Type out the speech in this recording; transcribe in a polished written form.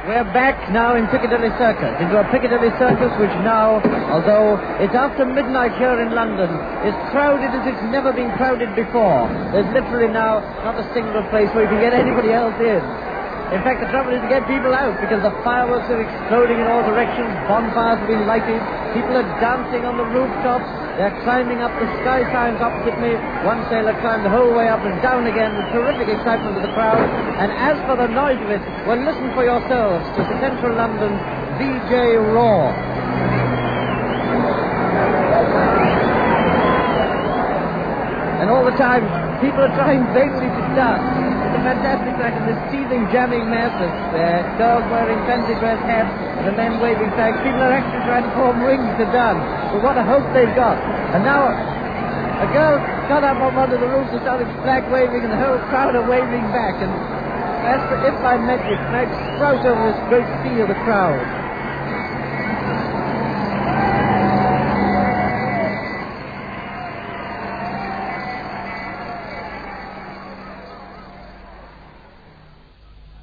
We're back now in Piccadilly Circus, into a Piccadilly Circus which now, although it's after midnight here in London, is crowded as it's never been crowded before. There's literally now not a single place where you can get anybody else in. In fact, the trouble is to get people out because the fireworks are exploding in all directions, bonfires have been lighted, people are dancing on the rooftops, they're climbing up the sky signs opposite me. One sailor climbed the whole way up and down again with terrific excitement of the crowd. And as for the noise of it, well, listen for yourselves to Central London's VJ Roar. And all the time, people are trying vainly to dance. It's a fantastic sight in this seething, jamming mess of girls wearing fancy dress hats and the men waving flags. People are actually trying to form rings to dance. But what a hope they've got. And now a girl got up on one of the roofs and started flag waving, and the whole crowd are waving back. And as if by magic, flags sprout over this great sea of the crowd.